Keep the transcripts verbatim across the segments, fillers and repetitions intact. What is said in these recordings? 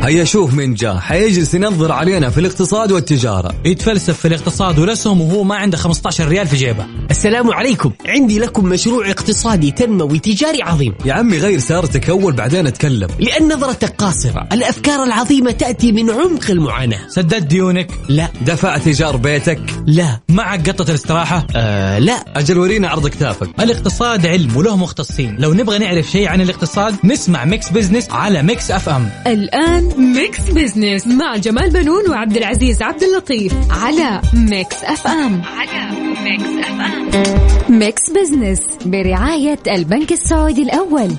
هيا شوف من جاء حيجلس ينظر علينا في الاقتصاد والتجارة، يتفلسف في الاقتصاد ورسم وهو ما عنده خمسة عشر ريال في جيبه. السلام عليكم، عندي لكم مشروع اقتصادي تنموي تجاري عظيم. يا عمي غير سيارتك أول بعدين أتكلم. لأن نظرتك قاصرة، الأفكار العظيمة تأتي من عمق المعاناة. سددت ديونك؟ لا. دفعت إيجار بيتك؟ لا. معك قطة الاستراحة؟ آه لا. أجل ورينا عرض كتافك. الاقتصاد علم وله مختصين، لو نبغى نعرف شيء عن الاقتصاد نسمع ميكس بزنس على ميكس اف ام. الآن ميكس بزنس مع جمال بنون وعبد العزيز عبد اللطيف على ميكس اف ام. على ميكس اف ام. ميكس بزنس برعاية البنك السعودي الأول.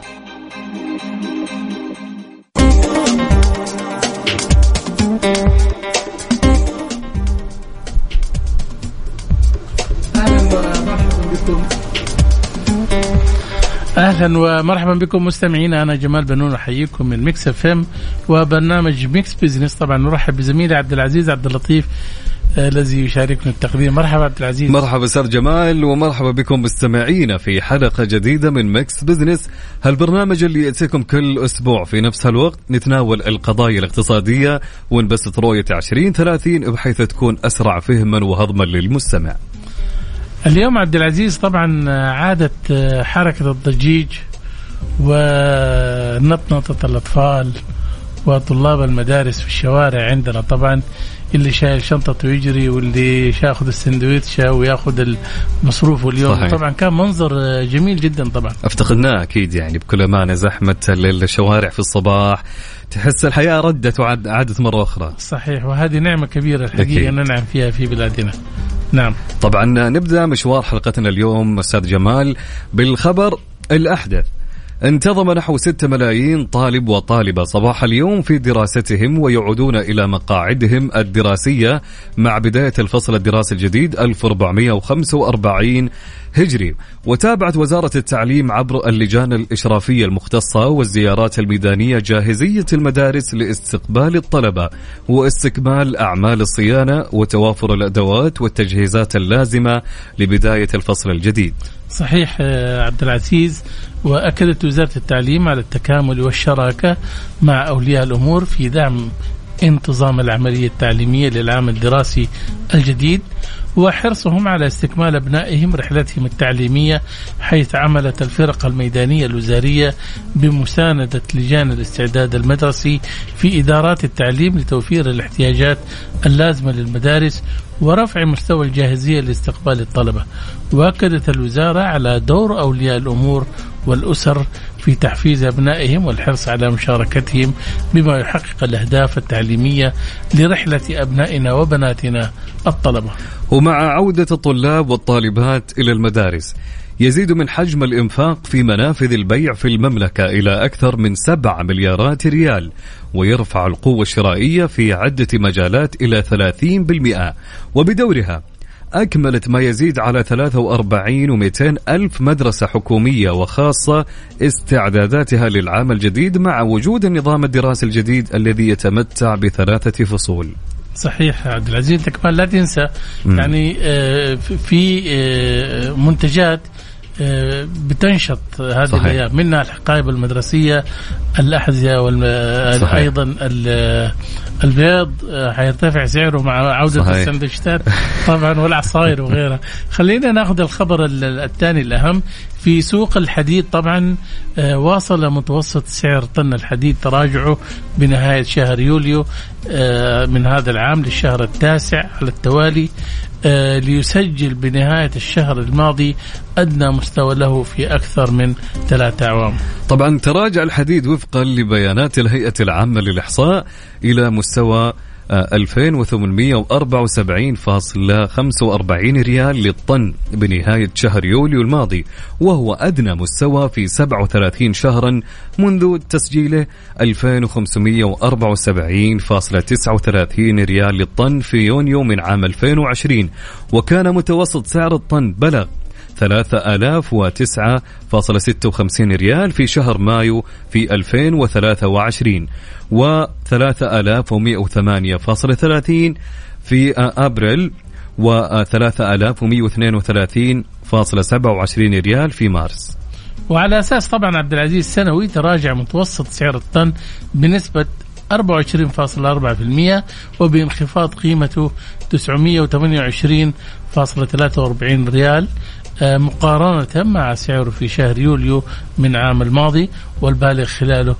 أهلا ومرحبا بكم مستمعينا، أنا جمال بنون أحييكم من ميكس اف ام وبرنامج ميكس بزنس. طبعا نرحب بزميلي عبد العزيز عبد اللطيف الذي يشاركنا التقديم. مرحبا عبد العزيز. مرحبا سير جمال، ومرحبا بكم مستمعينا في حلقة جديدة من ميكس بزنس، هالبرنامج اللي يأتيكم كل أسبوع في نفس هالوقت، نتناول القضايا الاقتصادية ونبسط رؤية عشرين ثلاثين بحيث تكون أسرع فهما وهضما للمستمع. اليوم عبد العزيز طبعا عادت حركة الضجيج ونطنطة الأطفال وطلاب المدارس في الشوارع عندنا، طبعا اللي شايل شنطته ويجري واللي ياخذ السندويتش وياخذ المصروف اليوم. صحيح. طبعا كان منظر جميل جدا، طبعا افتقدناه أكيد يعني بكل أمانة، زحمة الشوارع في الصباح، تحس الحياة ردت وعادت مرة أخرى. صحيح، وهذه نعمة كبيرة الحقيقة ننعم فيها في بلادنا. نعم. طبعا نبدأ مشوار حلقتنا اليوم أستاذ جمال بالخبر الأحدث. انتظم نحو ستة ملايين طالب وطالبة صباح اليوم في دراستهم ويعودون إلى مقاعدهم الدراسية مع بداية الفصل الدراسي الجديد ألف وأربعمائة وخمسة وأربعين هجري. وتابعت وزارة التعليم عبر اللجان الإشرافية المختصة والزيارات الميدانية جاهزية المدارس لاستقبال الطلبة واستكمال أعمال الصيانة وتوافر الأدوات والتجهيزات اللازمة لبداية الفصل الجديد. صحيح عبد العزيز، وأكدت وزارة التعليم على التكامل والشراكة مع أولياء الأمور في دعم انتظام العملية التعليمية للعام الدراسي الجديد وحرصهم على استكمال أبنائهم رحلتهم التعليمية، حيث عملت الفرق الميدانية الوزارية بمساندة لجان الاستعداد المدرسي في إدارات التعليم لتوفير الاحتياجات اللازمة للمدارس ورفع مستوى الجاهزية لاستقبال الطلبة. وأكدت الوزارة على دور أولياء الأمور والأسر في تحفيز أبنائهم والحرص على مشاركتهم بما يحقق الأهداف التعليمية لرحلة أبنائنا وبناتنا الطلبة. ومع عودة الطلاب والطالبات إلى المدارس يزيد من حجم الإنفاق في منافذ البيع في المملكة إلى أكثر من سبعة مليارات ريال، ويرفع القوة الشرائية في عدة مجالات إلى ثلاثين بالمئة. وبدورها أكملت ما يزيد على ثلاثة وأربعين ومئتين ألف مدرسة حكومية وخاصة استعداداتها للعام الجديد مع وجود النظام الدراسي الجديد الذي يتمتع بثلاثة فصول. صحيح عبد العزيز، كمان لا تنسى م. يعني في منتجات بتنشط هذه الأيام، منها الحقائب المدرسية، الأحذية وأيضا البيض حيرتفع سعره مع عودة صحيح. السندوتشات طبعا والعصائر وغيرها. خلينا ناخذ الخبر الثاني الأهم. في سوق الحديد طبعا واصل متوسط سعر طن الحديد تراجعه بنهاية شهر يوليو من هذا العام للشهر التاسع على التوالي، ليسجل بنهاية الشهر الماضي أدنى مستوى له في أكثر من ثلاثة أعوام. طبعا تراجع الحديد وفقا لبيانات الهيئة العامة للإحصاء إلى مستوى ألفين وثمانمائة وأربعة وسبعين فاصلة خمسة وأربعين ريال للطن بنهاية شهر يوليو الماضي، وهو أدنى مستوى في سبعة وثلاثين شهرا منذ تسجيله ألفين وخمسمائة وأربعة وسبعين فاصلة تسعة وثلاثين ريال للطن في يونيو من عام ألفين وعشرين. وكان متوسط سعر الطن بلغ ثلاثة آلاف وتسعة فاصلة ستة وخمسين ريال في شهر مايو في ألفين وثلاثة وعشرين، وثلاثة آلاف ومئة وثمانية فاصلة ثلاثين في أبريل، وثلاثة آلاف ومئة واثنين وثلاثين فاصلة سبعة وعشرين ريال في مارس. وعلى أساس طبعا عبد العزيز سنوي تراجع متوسط سعر الطن بنسبة أربعة وعشرين فاصلة أربعة بالمئة وبانخفاض قيمته تسعمئة وثمانية وعشرين فاصلة ثلاثة وأربعين ريال مقارنة مع سعره في شهر يوليو من عام الماضي، والبالغ خلاله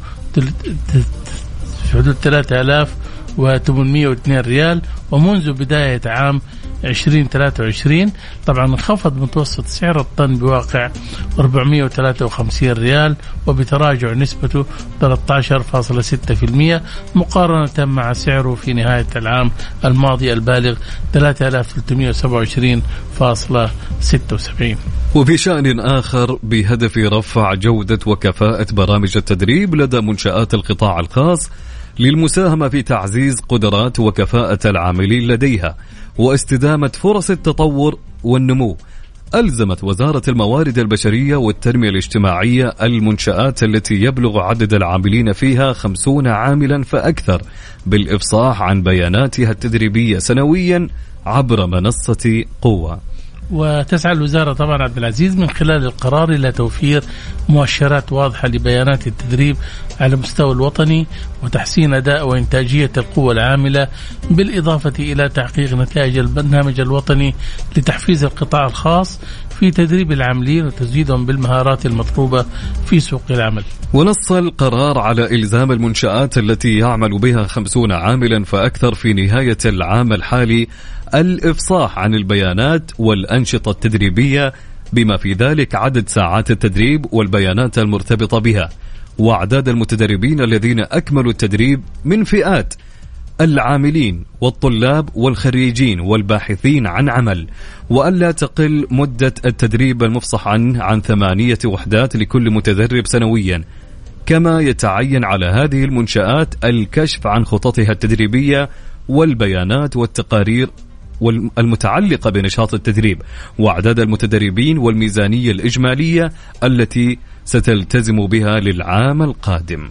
في حدود ثلاثة آلاف وثمانمئة واثنين ريال. ومنذ بداية عام عشرين ثلاثة وعشرين طبعا انخفض متوسط سعر الطن بواقع أربعمئة وثلاثة وخمسين ريال وبتراجع نسبته ثلاثة عشر فاصلة ستة بالمئة مقارنة مع سعره في نهاية العام الماضي البالغ ثلاثة آلاف وثلاثمئة وسبعة وعشرين فاصلة ستة وسبعين. وفي شأن آخر بهدف رفع جودة وكفاءة برامج التدريب لدى منشآت القطاع الخاص للمساهمة في تعزيز قدرات وكفاءة العاملين لديها واستدامة فرص التطور والنمو، ألزمت وزارة الموارد البشرية والتنمية الاجتماعية المنشآت التي يبلغ عدد العاملين فيها خمسين عاملا فأكثر بالإفصاح عن بياناتها التدريبية سنويا عبر منصة قوة. وتسعى الوزارة طبعا عبد العزيز من خلال القرار إلى توفير مؤشرات واضحة لبيانات التدريب على مستوى الوطني وتحسين أداء وإنتاجية القوى العاملة، بالإضافة إلى تحقيق نتائج البرنامج الوطني لتحفيز القطاع الخاص في تدريب العاملين وتزويدهم بالمهارات المطلوبة في سوق العمل. ونص القرار على إلزام المنشآت التي يعمل بها خمسين عاملا فأكثر في نهاية العام الحالي الإفصاح عن البيانات والأنشطة التدريبية بما في ذلك عدد ساعات التدريب والبيانات المرتبطة بها، وأعداد المتدربين الذين أكملوا التدريب من فئات العاملين والطلاب والخريجين والباحثين عن عمل، وألا تقل مدة التدريب المفصح عنه عن ثمانية وحدات لكل متدرب سنويا. كما يتعين على هذه المنشآت الكشف عن خططها التدريبية والبيانات والتقارير والمتعلقة بنشاط التدريب وأعداد المتدربين والميزانية الإجمالية التي ستلتزم بها للعام القادم.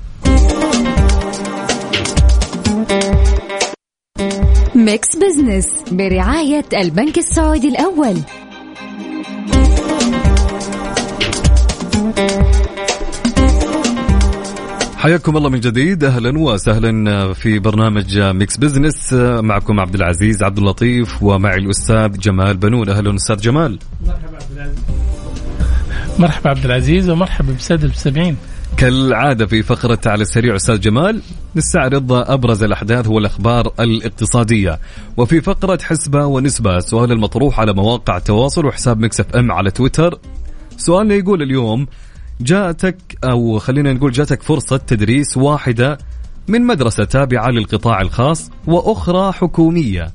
ميكس بزنس برعاية البنك السعودي الأول. حياكم الله من جديد، أهلا وسهلا في برنامج ميكس بزنس. معكم عبد العزيز عبد اللطيف ومعي الأستاذ جمال بنون. أهلا أستاذ جمال. مرحبا عبد العزيز. مرحبا عبد العزيز ومرحبا بالسادة المستمعين. كالعادة في فقرة على السريع أستاذ جمال نستعرض أبرز الأحداث والأخبار الاقتصادية، وفي فقرة حسبة ونسبة السؤال المطروح على مواقع التواصل وحساب ميكس اف ام على تويتر. سؤالنا يقول اليوم: جاءتك أو خلينا نقول جاءتك فرصة تدريس واحدة من مدرسة تابعة للقطاع الخاص وأخرى حكومية،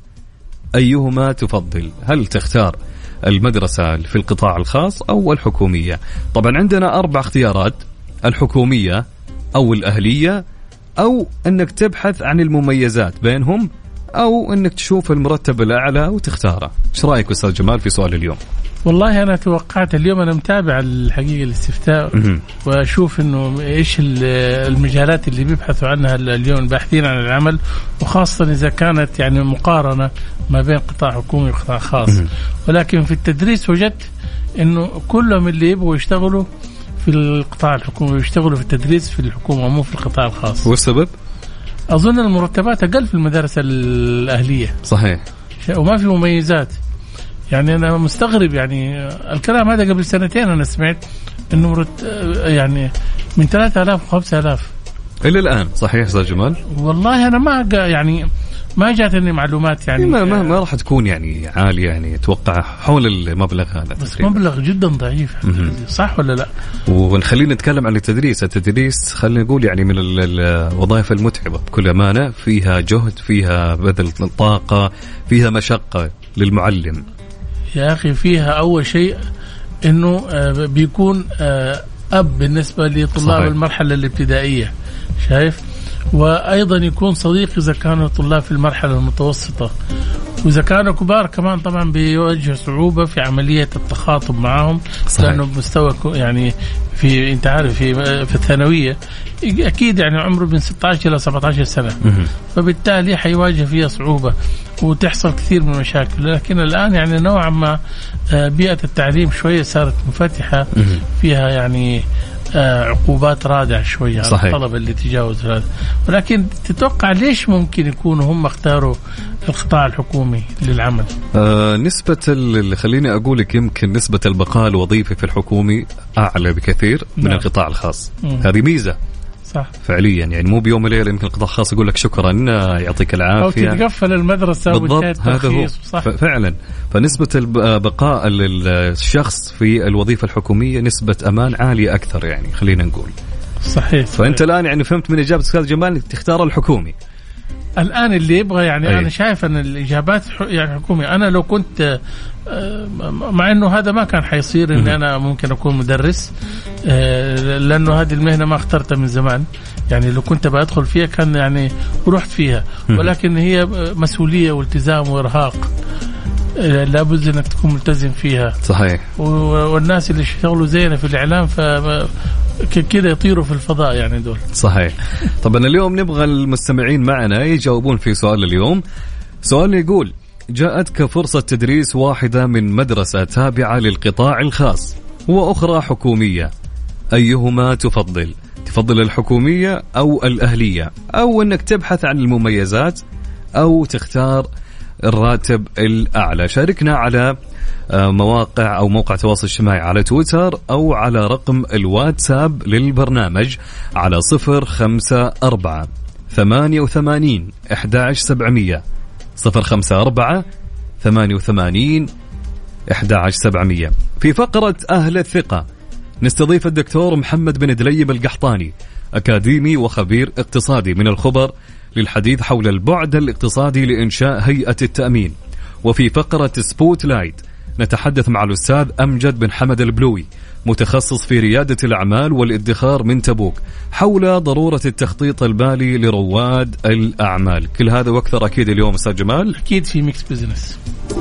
أيهما تفضل؟ هل تختار المدرسة في القطاع الخاص أو الحكومية؟ طبعا عندنا أربع اختيارات: الحكومية أو الأهلية أو أنك تبحث عن المميزات بينهم أو أنك تشوف المرتب الأعلى وتختاره. إيش رأيك أستاذ جمال في سؤال اليوم؟ والله أنا توقعت اليوم، أنا متابع الحقيقة الاستفتاء وأشوف إنه إيش المجالات اللي بيبحثوا عنها اليوم الباحثين عن العمل، وخاصة إذا كانت يعني مقارنة ما بين قطاع حكومي وقطاع خاص. ولكن في التدريس وجدت إنه كلهم اللي يبغوا يشتغلوا في القطاع الحكومي ويشتغلوا في التدريس في الحكومة مو في القطاع الخاص. والسبب؟ أظن المرتبات أقل في المدارس الأهلية. صحيح. وما في مميزات. يعني أنا مستغرب، يعني الكلام هذا قبل سنتين أنا سمعت إنه مرت يعني من ثلاثة آلاف وخمسة آلاف إلى الآن. صحيح أستاذ جمال؟ والله أنا ما يعني ما جاتني معلومات يعني ما ما, ما راح تكون يعني عالية، يعني أتوقع حول المبلغ هذا. بس مبلغ جدا ضعيف. صح ولا لا؟ ونخلينا نتكلم عن التدريس. التدريس خلينا نقول يعني من الوظائف المتعبة بكل أمانة، فيها جهد، فيها بذل طاقة، فيها مشقة للمعلم. يا أخي فيها أول شيء إنه بيكون أب بالنسبة لطلاب صحيح. المرحلة الابتدائية، شايف؟ وأيضا يكون صديق إذا كانوا طلاب في المرحلة المتوسطة، وإذا كانوا كبار كمان طبعا بيواجه صعوبة في عملية التخاطب معهم، لأنه بمستوى يعني في أنت عارف في في الثانوية أكيد يعني عمره من ستة عشر إلى سبعة عشر سنة، فبالتالي حيواجه فيها صعوبة وتحصل كثير من المشاكل. لكن الآن يعني نوعا ما بيئة التعليم شوية صارت منفتحة، فيها يعني عقوبات رادعة شوية على الطلبة اللي تجاوز هذا. ولكن تتوقع ليش ممكن يكونوا هم اختاروا القطاع الحكومي للعمل؟ آه نسبة اللي خليني أقول لك يمكن نسبة البقاء الوظيفي في الحكومي أعلى بكثير من نعم. القطاع الخاص. مم. هذه ميزة صح فعليا، يعني مو بيوم وليلة يمكن القطاع الخاص يقول لك شكرا يعطيك العافية أو تتقفل المدرسة بالضبط. هذا هو فعلا. فنسبة البقاء الشخص في الوظيفة الحكومية نسبة أمان عالية أكثر، يعني خلينا نقول صحيح. فأنت صحيح. الآن يعني فهمت من إجابة أستاذ جمال إنك تختار الحكومي الآن اللي يبغى يعني أيه. أنا شايف أن الإجابات يعني حكومي. أنا لو كنت مع أنه هذا ما كان حيصير أن أنا ممكن أكون مدرس، لأنه هذه المهنة ما اخترتها من زمان، يعني لو كنت بدخل فيها كان يعني رحت فيها، ولكن هي مسؤولية والتزام وإرهاق لابد أنك تكون ملتزم فيها صحيح. والناس اللي يشتغلوا زينا في الإعلام ف كده يطيروا في الفضاء يعني دول صحيح. طبعا اليوم نبغى المستمعين معنا يجاوبون في سؤال اليوم. سؤال يقول: جاءتك فرصة تدريس واحدة من مدرسة تابعة للقطاع الخاص وأخرى حكومية، أيهما تفضل؟ تفضل الحكومية أو الأهلية، أو أنك تبحث عن المميزات، أو تختار الراتب الأعلى؟ شاركنا على مواقع أو موقع تواصل اجتماعي على تويتر أو على رقم الواتساب للبرنامج على صفر خمسة أربعة ثمانية وثمانين أحد عشر سبعمية صفر خمسة أربعة ثمانية وثمانين أحد عشر سبعمية. في فقرة أهل الثقة نستضيف الدكتور محمد بن دليب القحطاني، أكاديمي وخبير اقتصادي من الخبر، للحديث حول البعد الاقتصادي لإنشاء هيئة التأمين. وفي فقرة سبوت لايت نتحدث مع الأستاذ أمجد بن حمد البلوي، متخصص في ريادة الأعمال والادخار من تبوك، حول ضرورة التخطيط المالي لرواد الأعمال. كل هذا وأكثر أكيد اليوم أستاذ جمال، أكيد في ميكس بيزنس.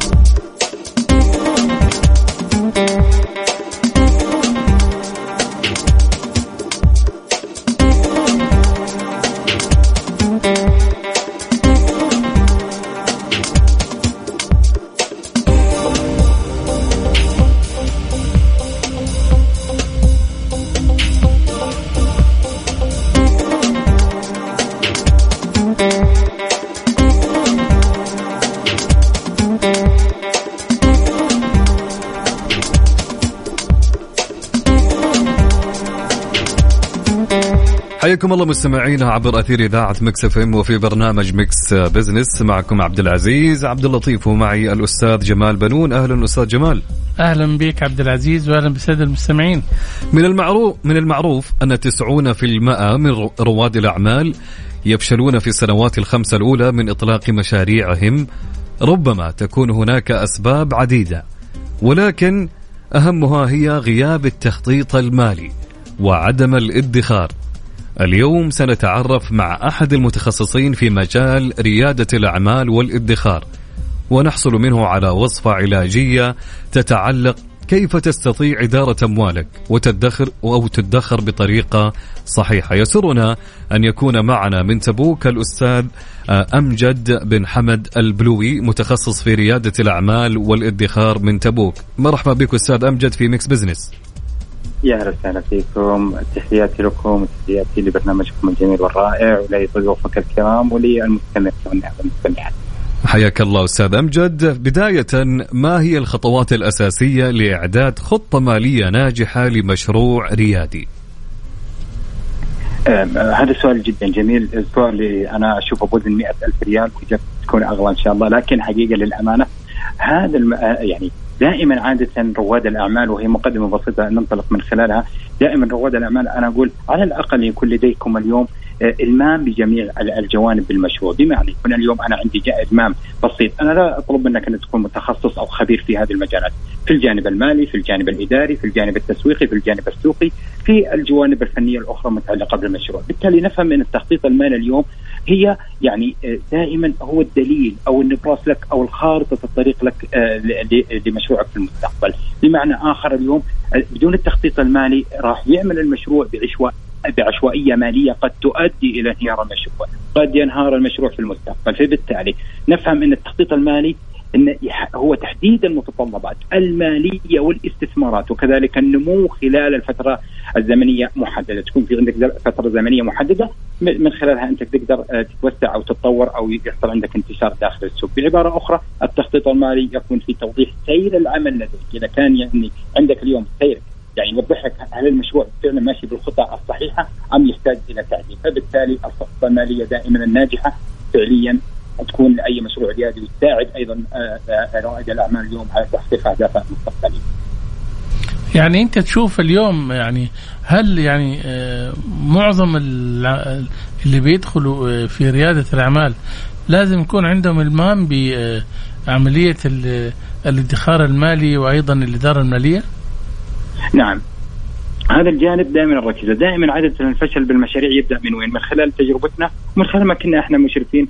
حياكم الله مستمعينا عبر أثير إذاعة ميكس اف ام وفي برنامج ميكس بزنس. معكم عبد العزيز عبد اللطيف ومعي الأستاذ جمال بنون. أهلا أستاذ جمال. أهلا بك عبد العزيز وأهلا بالسادة المستمعين. من المعروف من المعروف أن تسعون في المئة من رواد الأعمال يفشلون في السنوات الخمسة الأولى من إطلاق مشاريعهم. ربما تكون هناك أسباب عديدة، ولكن أهمها هي غياب التخطيط المالي وعدم الادخار. اليوم سنتعرف مع أحد المتخصصين في مجال ريادة الأعمال والادخار، ونحصل منه على وصفة علاجية تتعلق كيف تستطيع إدارة أموالك وتدخر أو تدخر بطريقة صحيحة. يسرنا أن يكون معنا من تبوك الأستاذ أمجد بن حمد البلوي، متخصص في ريادة الأعمال والادخار من تبوك. مرحبا بك أستاذ أمجد في ميكس بزنس. يا أهلا وسهلا فيكم، تحياتي لكم وتحياتي لبرنامجكم الجميل والرائع ولضيوفك الكرام وللمستمعين والمستمعات. حياك الله أستاذ أمجد. بداية، ما هي الخطوات الأساسية لإعداد خطة مالية ناجحة لمشروع ريادي؟ هذا سؤال جدا جميل، السؤال اللي أنا أشوفه بوزن مئة ألف ريال وإجابته تكون أغلى إن شاء الله. لكن حقيقة للأمانة هذا الم... يعني دائما عادة رواد الأعمال، وهي مقدمة بسيطة ننطلق من خلالها، دائما رواد الأعمال أنا أقول على الأقل يكون لديكم اليوم إلمام بجميع الجوانب بالمشروع. بمعنى يكون اليوم أنا عندي جاء إلمام بسيط، أنا لا أطلب منك أن تكون متخصص أو خبير في هذه المجالات، في الجانب المالي، في الجانب الإداري، في الجانب التسويقي، في الجانب السوقي، في الجوانب الفنية الأخرى متعلقة بالمشروع. بالتالي نفهم أن التخطيط المالي اليوم هي يعني دائما هو الدليل أو النبراس لك أو الخارطة الطريق لك لمشروعك في المستقبل. بمعنى آخر اليوم بدون التخطيط المالي راح يعمل المشروع بعشوائية بعشوائية مالية قد تؤدي إلى انهيار المشروع، قد ينهار المشروع في المستقبل. فبالتالي نفهم أن التخطيط المالي إن هو تحديد المتطلبات المالية والاستثمارات وكذلك النمو خلال الفترة الزمنية محددة. تكون في عندك فترة زمنية محددة من خلالها أنت تقدر تتوسع أو تتطور أو يحصل عندك انتشار داخل السوق. بعبارة أخرى التخطيط المالي يكون في توضيح سير العمل لديك. إذا كان يعني عندك اليوم سير يعني يوضح لك هل المشروع فعلا ماشي بالخطة الصحيحة أم يحتاج إلى تعديل. فبالتالي الخطة المالية دائما الناجحة فعليا تكون لأي مشروع ريادي وتساعد أيضا رائد الأعمال اليوم على تحقيق أهدافها المستقبلية. يعني أنت تشوف اليوم يعني هل يعني معظم اللي بيدخلوا في ريادة الأعمال لازم يكون عندهم المام بعملية الادخار المالي وأيضا الإدارة المالية؟ نعم، هذا الجانب دائما الركيزة. دائما عادة الفشل بالمشاريع يبدأ من وين؟ من خلال تجربتنا ومن خلال ما كنا احنا مشرفين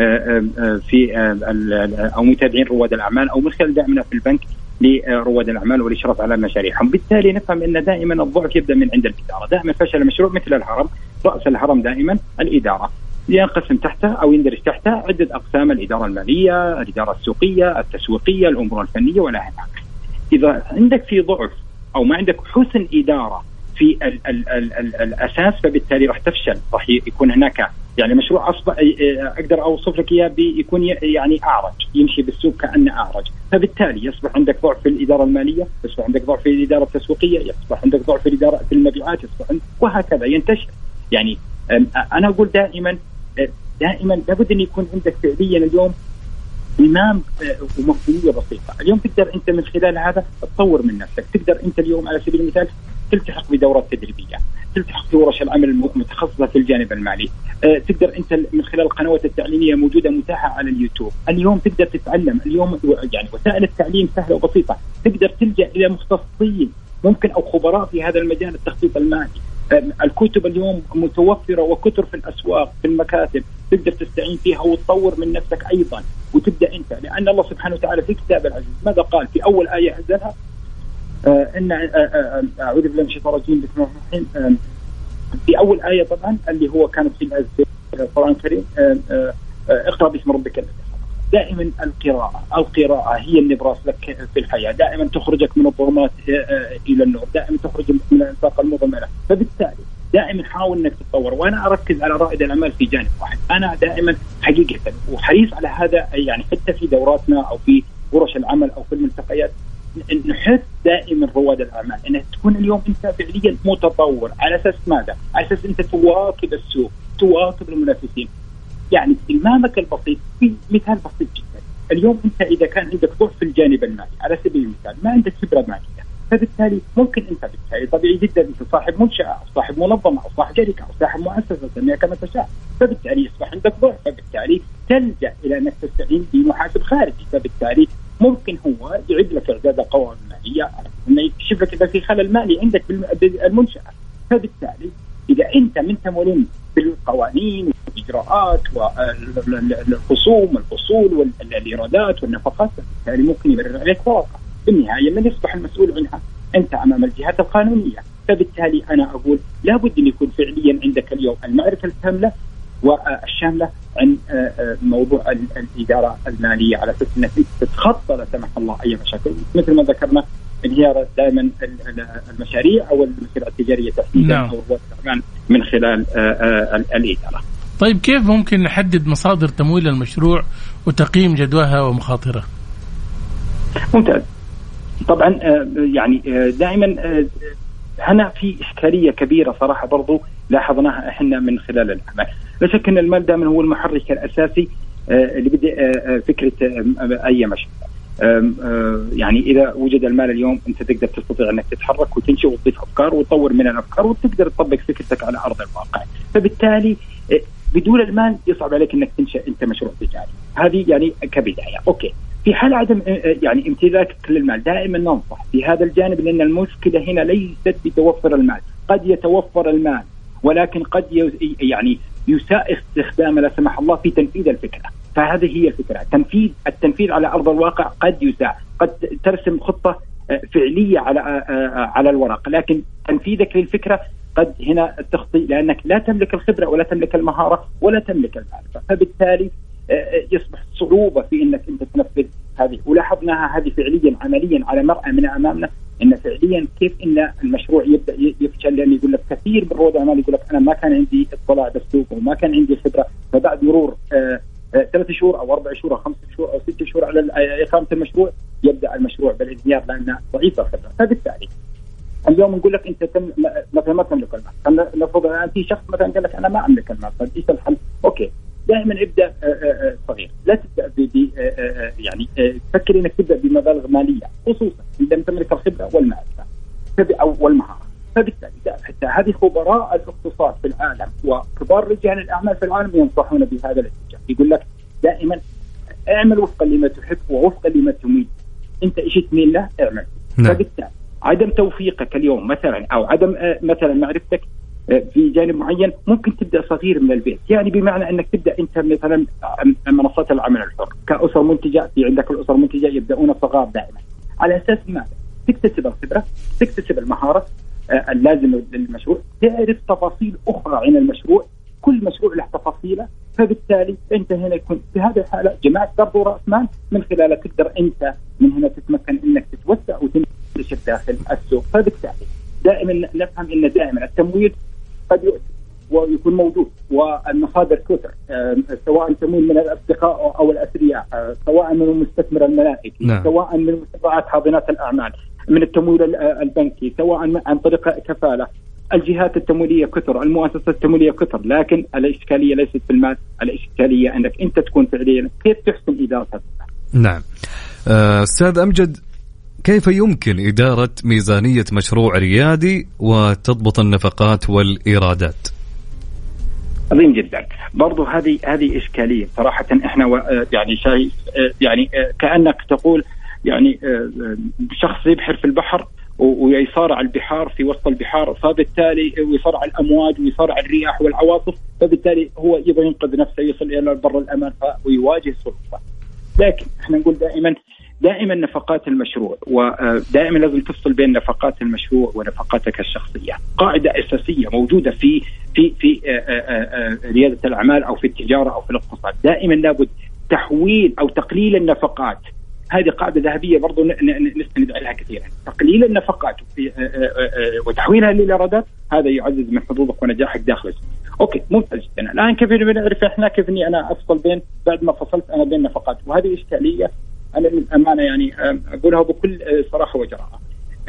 في أو متابعين رواد الأعمال أو من خلال دعمنا في البنك لرواد الأعمال والإشراف على مشاريعهم. بالتالي نفهم أن دائما الضعف يبدأ من عند الإدارة. دائما فشل المشروع مثل الهرم، رأس الهرم دائما الإدارة، ينقسم تحتها أو يندرج تحتها عدة أقسام: الإدارة المالية، الإدارة السوقية، التسويقية، الأمور الفنية ولا هناك. إذا عندك في ضعف أو ما عندك حسن إدارة في ال ال ال ال الأساس فبالتالي راح تفشل. راح يكون هناك يعني مشروع أصبح أقدر أوصف لك إياه بيكون يعني أعرج، يمشي بالسوق كأنه أعرج. فبالتالي يصبح عندك ضعف في الإدارة المالية، يصبح عندك ضعف في الإدارة التسويقية، يصبح عندك ضعف في الإدارة في المبيعات، يصبح عندك وهكذا ينتشر. يعني أنا أقول دائما دائما لابد أن يكون عندك فعليا اليوم إمام ومفهومية بسيطة. اليوم تقدر أنت من خلال هذا تطور من نفسك. تقدر أنت اليوم على سبيل المثال تلتحق بدورات تدريبية، تلتحق في ورش العمل المتخصصة في الجانب المالي. أه تقدر أنت من خلال القنوات التعليمية موجودة متاحة على اليوتيوب. اليوم تقدر تتعلم. اليوم يعني وسائل التعليم سهلة وبسيطة. تقدر تلجأ إلى مختصين ممكن أو خبراء في هذا المجال التخطيط المالي. أه الكتب اليوم متوفرة وكثر في الأسواق في المكاتب، تقدر تستعين فيها وتطور من نفسك أيضا وتبدأ أنت. لأن الله سبحانه وتعالى في كتاب العزيز ماذا قال في أول آية أنزلها؟ آه إن آه أعوذ بالله من الشيطان الرجيم بسم الله الرحمن الرحيم. في أول آية طبعا اللي هو كانت في القرآن الكريم آه آه اقرأ باسم ربك الذي خلق. دائما القراءة القراءة هي النبراس لك في الحياة. دائما تخرجك من الظلمات آه إلى النور، دائما تخرج من الانفاق المضمرة. فبالتالي دائما حاول انك تتطور. وانا اركز على رائد الاعمال في جانب واحد. انا دائما حقيقه وحريص على هذا، يعني حتى في دوراتنا او في ورش العمل او في الملتقيات نحث دائما رواد الاعمال انك تكون اليوم انت فعليا متطور. على اساس ماذا؟ على اساس انت تواكب السوق، تواكب المنافسين. يعني المامك البسيط في مثال بسيط جدا. اليوم انت اذا كان عندك ضعف في الجانب المالي على سبيل المثال، ما عندك خبره ماليه، فبالتالي ممكن انت بالتالي طبيعي جدا انت صاحب منشأة او صاحب منظمة او صاحب شركة او صاحب مؤسسة سميها كما تشاء، فبالتالي يصبح عندك ضعف، فبالتالي تلجأ الى انك تستعين بمحاسب خارجي. فبالتالي ممكن هو يعد لك اعداد القوائم المالية انه يكشف لك اذا في خلل مالي عندك بالمنشأة. فبالتالي اذا انت من تمولين بالقوانين والإجراءات والخصوم والفصول والإيرادات والنفقات، فبالتالي ممكن يبرر عليك ورقة. في النهاية من يصبح المسؤول عنها؟ أنت أمام الجهات القانونية. فبالتالي أنا أقول لابد أن يكون فعليا عندك اليوم المعرفة الكاملة والشاملة عن موضوع الإدارة المالية على أساس أنك تتخطى لا سمح الله أي مشاكل مثل ما ذكرنا انهيار دائما المشاريع أو المشاريع التجارية تحديدا نعم. أو من خلال الإدارة. طيب كيف ممكن نحدد مصادر تمويل المشروع وتقييم جدواها ومخاطرها؟ ممتاز. طبعا يعني دائما هنا في إشكالية كبيرة صراحة برضو لاحظناها احنا من خلال الأعمال. لا شك أن المال دائما هو المحرك الأساسي اللي بدأ فكرة أي مشروع. يعني إذا وجد المال اليوم أنت تقدر تستطيع أنك تتحرك وتنشئ وتضيف أفكار وتطور من الأفكار وتقدر تطبق فكرتك على أرض الواقع. فبالتالي بدون المال يصعب عليك أنك تنشأ أنت مشروع تجاري. هذه يعني كبداية. أوكي. في حال عدم يعني امتلاك كل المال دائما ننصح في هذا الجانب، لأن المشكلة هنا ليست بتوفر المال. قد يتوفر المال ولكن قد يعني يساء استخدامه لا سمح الله في تنفيذ الفكرة. فهذه هي الفكرة. تنفيذ التنفيذ على أرض الواقع قد يساء، قد ترسم خطة فعلية على على الورق، لكن تنفيذك للفكرة قد هنا تخطئ لأنك لا تملك الخبرة ولا تملك المهارة ولا تملك المعرفة. فبالتالي يصبح صعوبة في أنك أنت تنفذ هذه، ولاحظناها هذه فعليا عمليا على مرأى من أمامنا، إن فعليا كيف إن المشروع يبدأ يفشل، لأن يقول لك كثير من رواد الأعمال يقول لك أنا ما كان عندي اطلاع بالسوق وما كان عندي خبرة، فبعد مرور آه ثلاث شهور أو أربع شهور أو خمس شهور أو ست شهور على إقامة المشروع يبدأ المشروع بالانهيار لأنه ضعيف الخبرة. فبالتالي اليوم نقول لك أنت تم مثلا ما تملك المال، نفرض الآن في شخص مثلا قال لك أنا ما أملك المال، طيب إيش الحل؟ أوكي، دائما ابدأ صغير، لا تبدأ ب يعني تفكر إنك تبدأ بمبالغ مالية، خصوصا عندما تملك الخبرة والمعرفة أو والمهارة. فبالتالي حتى هذه خبراء الاقتصاد في العالم وكبار رجال الأعمال في العالم ينصحون بهذا الاتجاه، يقول لك دائما اعمل وفقا لما تحب ووفقا لما تميل، أنت إيش تميل له اعمل. نعم. فبالتالي عدم توفيقك اليوم مثلا أو عدم مثلا معرفتك في جانب معين ممكن تبدأ صغير من البيت، يعني بمعنى أنك تبدأ أنت مثلا منصات العمل الحر كأسر منتجة، في عندك الأسر منتجة يبدأون صغار دائما، على أساس ماذا؟ تكتسب الخبرة، تكتسب المهارة اللازمة للمشروع، تعرف تفاصيل أخرى عن المشروع، كل مشروع له تفاصيله. فبالتالي أنت هنا يكون في هذه الحالة جماعة قرض ورأس مال، من خلالها تقدر أنت من هنا تتمكن أنك تتوسع وتنتشر داخل السوق. فبالتالي دائما نفهم أن دائما التمويل قد يؤتي ويكون موجود، والمصادر كثر، سواء تمويل من الأصدقاء أو الأثرياء، سواء من المستثمر الملائكي، نعم. سواء من مستطاعات حاضنات الأعمال، من التمويل البنكي، سواء عن طريق كفالة. الجهات التمويلية كثر، المؤسسات التمويلية كثر، لكن الإشكالية ليست في المال، الإشكالية أنك أنت تكون فعليا كيف تحسن إدارتها. نعم. أستاذ أمجد، كيف يمكن إدارة ميزانية مشروع ريادي وتضبط النفقات والإيرادات؟ عظيم جدا. برضو هذه هذه إشكالية صراحة. إحنا يعني شيء يعني كأنك تقول يعني شخص يبحر في البحر ويصارع البحار في وسط البحار، فبالتالي ويصارع الأمواج ويصارع الرياح والعواصف، فبالتالي هو يبغى ينقذ نفسه يصل إلى بر الأمان ويواجه صعوبة. لكن إحنا نقول دائما دائما نفقات المشروع، ودائما لازم تفصل بين نفقات المشروع ونفقاتك الشخصية. قاعدة أساسية موجودة في في في ريادة الأعمال أو في التجارة أو في الاقتصاد، دائما لابد تحويل أو تقليل النفقات. هذه قاعدة ذهبية برضو نستند عليها كثيرا. تقليل النفقات وتحويلها للإيرادات هذا يعزز من حظوظك ونجاحك داخل السوق. أوكي، ممتاز جدا. الآن كيف نعرف إحنا كيف إني أنا أفصل بين بعد ما فصلت أنا بين نفقات؟ وهذه إشكالية أنا من أمانة يعني أقولها بكل صراحة وجراءة.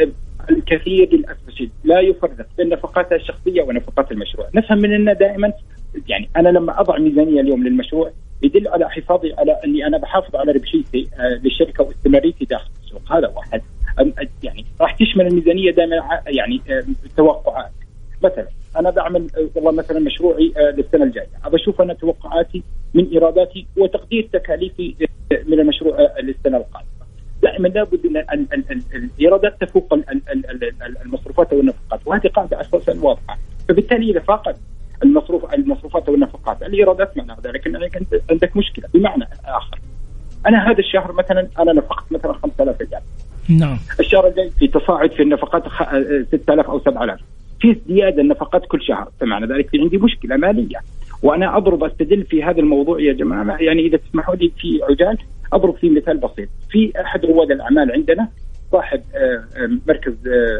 الكثير للأسف الشديد لا يفرق بين نفقاتها الشخصية ونفقات المشروع. نفهم من أنه دائما يعني أنا لما أضع ميزانية اليوم للمشروع يدل على حفاظي على أني أنا بحافظ على ربحيتي للشركة واستمراريتي داخل السوق. هذا واحد. يعني راح تشمل الميزانية دائما يعني توقعات. مثلا أنا بعمل والله مثلا مشروعي للسنة الجاية، أبى أشوف أنا توقعاتي من إيراداتي وتقدير تكاليفي من المشروع للسنة القادمة. دائما لابد أن الإيرادات تفوق المصروفات والنفقات، وهذه قاعدة أساسا واضحة. فبالتالي إذا فاقت المصروف المصروفات والنفقات الإيرادات معنى ذلك أنك عندك مشكلة. بمعنى آخر، أنا هذا الشهر مثلا أنا نفقت مثلا خمسة آلاف ريال، نعم. الشهر الجاي في تصاعد في النفقات ستة آلاف أو سبعة آلاف، في زيادة النفقات كل شهر، فمعنى ذلك في عندي مشكلة مالية. وأنا أضرب أستدل في هذا الموضوع يا جماعة، يعني إذا تسمحوا لي في عجال أضرب في مثال بسيط. في أحد رواد الأعمال عندنا صاحب مركز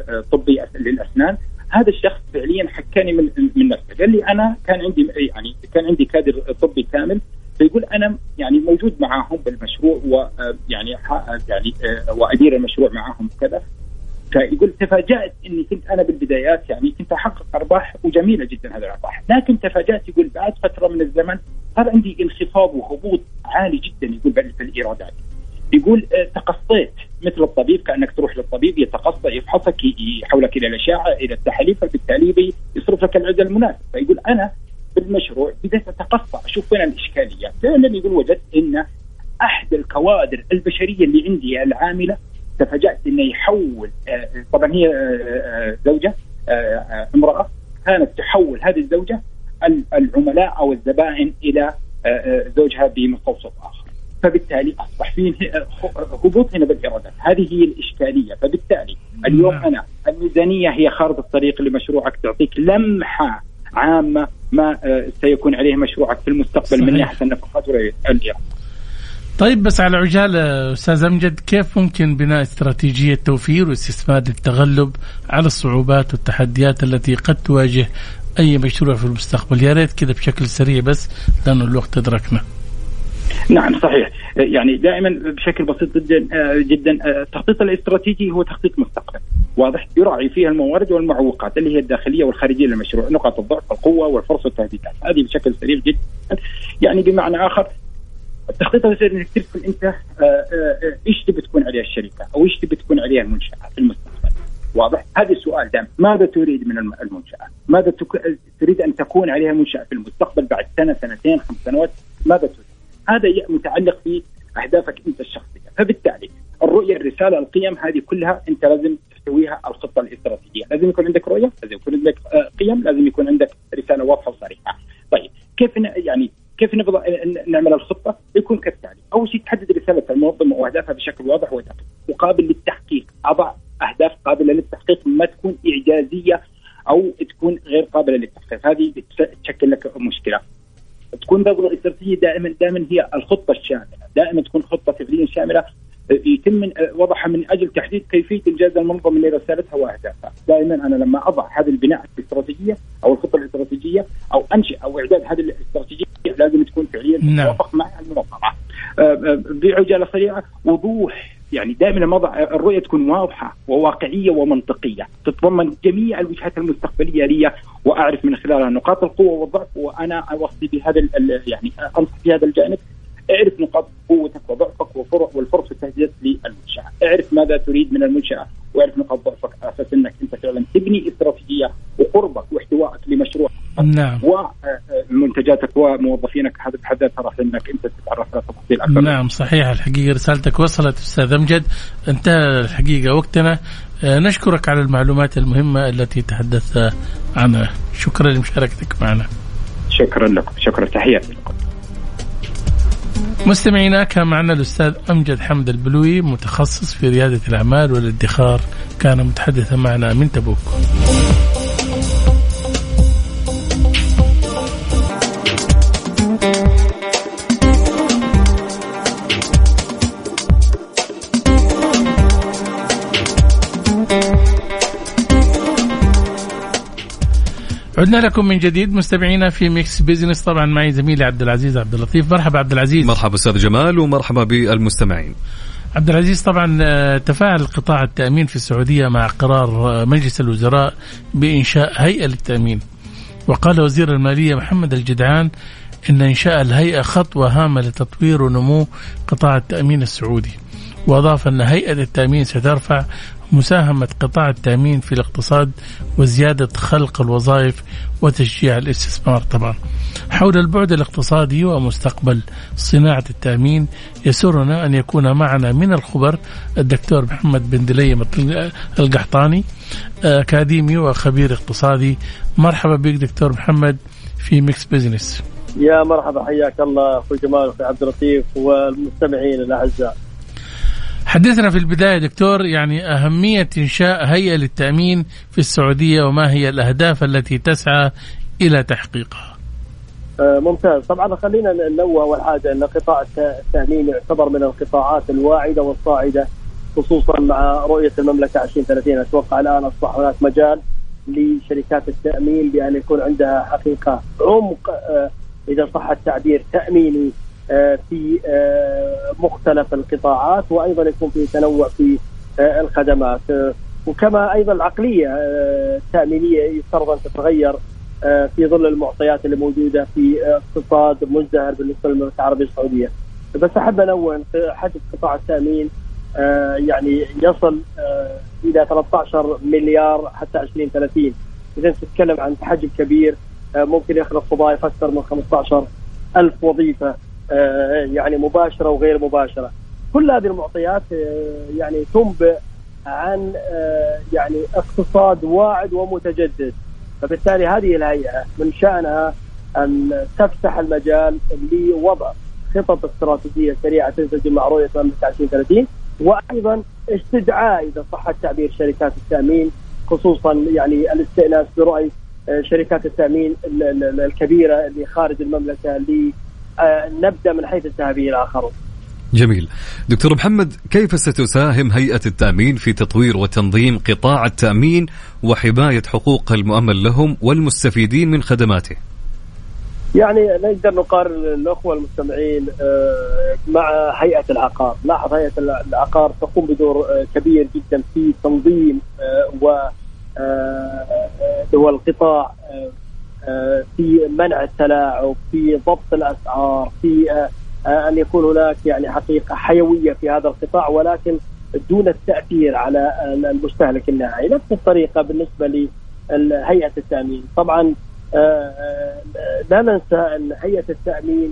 طبي للأسنان، هذا الشخص فعليا حكاني من من نفسه، قال لي أنا كان عندي يعني كان عندي كادر طبي كامل، فيقول أنا يعني موجود معاهم بالمشروع ويعني يعني وأدير المشروع معاهم كذا. فيقول تفاجأت إني كنت أنا بالبدايات يعني كنت أحقق أرباح وجميلة جدا هذه الأرباح، لكن تفاجأت يقول بعد فترة من الزمن صار عندي انخفاض وهبوط عالي جدا يقول في الإيرادات. يقول تقصيت مثل الطبيب، كأنك تروح للطبيب يتقصى يفحصك يحولك إلى الأشعة إلى التحاليل، فبالتالي يصرف لك العدد المناسب. فيقول أنا بالمشروع بديت أتقصى أشوف وين الإشكالية. فعلا يقول وجدت إن أحد الكوادر البشرية اللي عندي العاملة تفاجأت إنه يحول، طبعا هي زوجة امرأة، كانت تحول هذه الزوجة العملاء أو الزبائن إلى زوجها بمستوصف آخر، فبالتالي أصبح فيه هبوط هنا بالإيرادات. هذه هي الإشكالية. فبالتالي اليوم أنا الميزانية هي خارطة الطريق لمشروعك، تعطيك لمحة عامة ما سيكون عليه مشروعك في المستقبل. صحيح. من ناحية النفقات والإيرادات. طيب بس على عجالة أستاذ أمجد، كيف ممكن بناء استراتيجية توفير واستثمار للتغلب على الصعوبات والتحديات التي قد تواجه أي مشروع في المستقبل؟ يا ريت كده بشكل سريع بس لأنه الوقت أدركنا. نعم صحيح، يعني دائما بشكل بسيط جدا جدا التخطيط الاستراتيجي هو تخطيط مستقبل واضح يراعي فيها الموارد والمعوقات اللي هي الداخليه والخارجيه للمشروع، نقاط الضعف والقوه والفرص والتهديدات، هذه بشكل سريع جدا. يعني بمعنى اخر التخطيط الاستراتيجي انك ترسم انت ايش تبي تكون عليها الشركه او ايش تبي تكون عليها المنشاه في المستقبل، واضح؟ هذا السؤال دائما، ماذا تريد من المنشاه؟ ماذا تريد ان تكون عليها المنشاه في المستقبل بعد سنه سنتين خمس سنوات؟ ماذا تريد؟ هذا متعلق في أهدافك أنت الشخصية. فبالتالي الرؤية، الرسالة، القيم، هذه كلها أنت لازم تسويها الخطة الاستراتيجية. لازم يكون عندك رؤية، لازم يكون عندك قيم، لازم يكون عندك رسالة واضحة وصريحة. طيب كيف يعني كيف نبغى نعمل الخطة؟ يكون كالتالي: أول شيء تحدد رسالة المنظمة وأهدافها بشكل واضح ودقيق وقابل للتحقيق. أضع أهداف قابلة للتحقيق، ما تكون إعجازية أو تكون غير قابلة للتحقيق، هذه تشكل لك مشكلة. تكون ضرورة الاستراتيجية دائما دائما هي الخطة الشاملة، دائما تكون خطة فعليا شاملة يتم وضعها من أجل تحديد كيفية إنجاز المنظمة لرسالتها وأهدافها. دائما أنا لما أضع هذه البناء الاستراتيجية أو الخطة الاستراتيجية أو أنشئ أو إعداد هذه الاستراتيجية لازم تكون فعليا توافق مع المنظمة بعجالة سريعة، وضوح. يعني دائما لما أضع الرؤية تكون واضحة وواقعية ومنطقية، تتضمن جميع الوجهات المستقبلية لي وأعرف من خلالها نقاط القوة والضعف، وأنا أوصي بهذا يعني أنصح في هذا الجانب. اعرف نقاط قوتك وضعفك والفرص والتهديدات للمنشأة، اعرف ماذا تريد من المنشأة واعرف نقاط ضعفك، أساس أنك أنت فعلا تبني استراتيجية وقربك واحتوائك لمشروع. نعم. ومنتجاتك وموظفينك، هذا بحد ذاته راح انك انت تتعرف على تفاصيل اكثر. نعم صحيح، الحقيقه رسالتك وصلت استاذ امجد. انتهى الحقيقه وقتنا، نشكرك على المعلومات المهمه التي تحدثت عنها. شكرا لمشاركتك معنا. شكرا لكم، شكرا، تحياتي لكم. مستمعينا، كان معنا الأستاذ أمجد حمد البلوي، متخصص في ريادة الأعمال والادخار، كان متحدثا معنا من تبوك. عدنا لكم من جديد مستمعينا في ميكس بيزنس، طبعا معي زميلي عبد العزيز عبد اللطيف. مرحبا عبد العزيز. مرحبا أستاذ جمال، ومرحبا بالمستمعين. عبد العزيز، طبعا تفاعل قطاع التأمين في السعودية مع قرار مجلس الوزراء بإنشاء هيئة للتأمين، وقال وزير المالية محمد الجدعان إن إنشاء الهيئة خطوة هامة لتطوير ونمو قطاع التأمين السعودي، وأضاف أن هيئة التأمين سترفع مساهمة قطاع التأمين في الاقتصاد وزيادة خلق الوظائف وتشجيع الاستثمار. طبعا حول البعد الاقتصادي ومستقبل صناعة التأمين يسرنا أن يكون معنا من الخبر الدكتور محمد بن دليم القحطاني، أكاديمي وخبير اقتصادي. مرحبا بك دكتور محمد في ميكس بيزنس. يا مرحبا، حياك الله أخوي جمال وأخوي عبد اللطيف والمستمعين الأعزاء. حدثنا في البداية دكتور، يعني أهمية إنشاء هيئة للتأمين في السعودية، وما هي الأهداف التي تسعى إلى تحقيقها؟ آه ممتاز. طبعا خلينا ننوه أول حاجة أن قطاع التأمين يعتبر من القطاعات الواعدة والصاعدة، خصوصا مع رؤية المملكة عشرين ثلاثين. أتوقع الآن أصبح هناك مجال لشركات التأمين بأن يكون عندها حقيقة عمق، آه إذا صح التعبير، تأميني في مختلف القطاعات، وأيضا يكون في تنوع في الخدمات، وكما أيضا العقلية التأمينية يفترض أن تتغير في ظل المعطيات اللي موجودة في اقتصاد مزدهر بالنسبة للمملكة العربية السعودية. بس أحب أنوه أن حجم قطاع التأمين يعني يصل إلى ثلاثة عشر مليار حتى عشرين ثلاثين. إذا تتكلم عن حجم كبير ممكن يخلق وظائف أكثر من خمسة عشر ألف وظيفة، يعني مباشرة وغير مباشرة. كل هذه المعطيات يعني تنبئ عن يعني اقتصاد واعد ومتجدد. فبالتالي هذه الهيئة من شأنها أن تفتح المجال لوضع خطط استراتيجية سريعة تنسجم مع رؤية المملكة عشرين ثلاثين، وأيضا استدعاء إذا صح التعبير شركات التأمين، خصوصا يعني الاستئناس برأي شركات التأمين الكبيرة اللي خارج المملكة، اللي نبدأ من حيث الذهبي الآخرون. جميل. دكتور محمد، كيف ستساهم هيئة التأمين في تطوير وتنظيم قطاع التأمين وحماية حقوق المؤمن لهم والمستفيدين من خدماته؟ يعني نقدر نقارن الأخوة المستمعين مع هيئة العقار. لاحظ هيئة العقار تقوم بدور كبير جدا في تنظيم والقطاع، في منع التلاعب، في ضبط الأسعار، في أن يكون هناك يعني حقيقة حيوية في هذا القطاع، ولكن دون التأثير على المستهلك النهائي. نفس الطريقة بالنسبة لهيئة التأمين. طبعا لا ننسى أن هيئة التأمين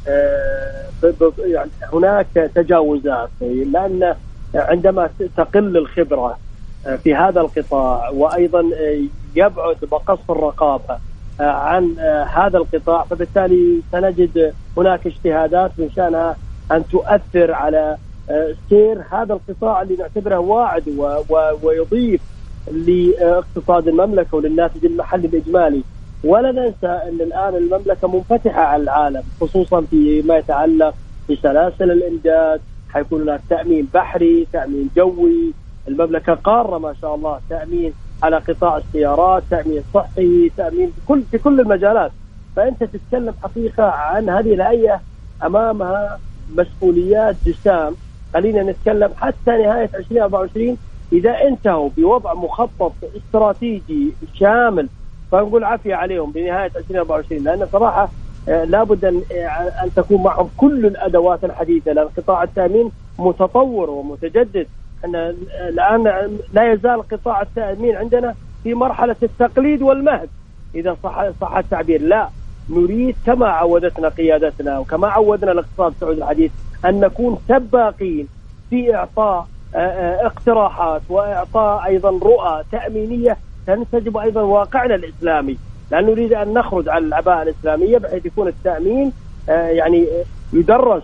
يعني هناك تجاوزات، لأن عندما تقل الخبرة في هذا القطاع وأيضا يبعد مقص الرقابة عن هذا القطاع، فبالتالي سنجد هناك اجتهادات من شأنها أن تؤثر على سير هذا القطاع اللي نعتبره واعد ويضيف لاقتصاد المملكة وللناتج المحلي الإجمالي. ولا ننسى أن الآن المملكة منفتحة على العالم، خصوصا فيما يتعلق بسلاسل الإمداد. حيكون هناك تأمين بحري، تأمين جوي، المملكة قارة ما شاء الله، تأمين على قطاع السيارات، تأمين صحي، تأمين في كل في كل المجالات. فأنت تتكلم حقيقة عن هذه الهيئة أمامها مسؤوليات جسام. خلينا نتكلم حتى نهاية ألفين وأربعة وعشرين إذا انتهوا بوضع مخطط استراتيجي شامل، فنقول عافية عليهم بنهاية ألفين وأربعة وعشرين، لأن صراحة لابد أن أن تكون معهم كل الأدوات الحديثة، لأن قطاع التأمين متطور ومتجدد. أن الآن لا يزال قطاع التأمين عندنا في مرحلة التقليد والمهد إذا صح صح التعبير. لا، نريد كما عودتنا قيادتنا وكما عودنا الاقتصاد السعودي الحديث أن نكون سباقين في إعطاء اقتراحات وإعطاء أيضا رؤى تأمينية تنسجم أيضا واقعنا الإسلامي، لأن نريد أن نخرج عن العباءة الإسلامية بحيث يكون التأمين يعني يدرس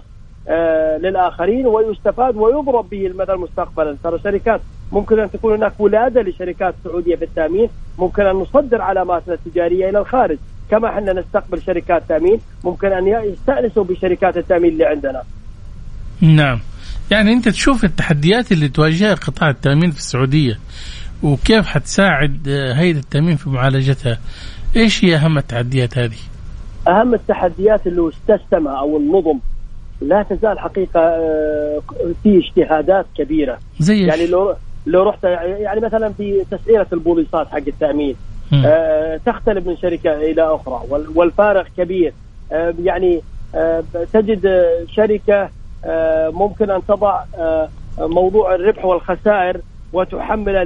للآخرين ويستفاد ويضرب به المثل مستقبلا. ترى شركات ممكن أن تكون هناك ولادة لشركات سعودية في التأمين، ممكن أن نصدر علاماتنا التجارية إلى الخارج، كما احنا نستقبل شركات تأمين ممكن أن يستأنسوا بشركات التأمين اللي عندنا. نعم، يعني أنت تشوف التحديات اللي تواجهها قطاع التأمين في السعودية وكيف حتساعد هيئة التأمين في معالجتها. إيش هي أهم التحديات هذه؟ أهم التحديات اللي تستمع أو النظم لا تزال حقيقة في اجتهادات كبيرة. زي يعني لو لو رحت يعني مثلا في تسعيرة البوليصات حق التأمين آه تختلف من شركة إلى أخرى والفارق كبير. آه يعني آه تجد شركة آه ممكن أن تضع آه موضوع الربح والخسائر وتحمل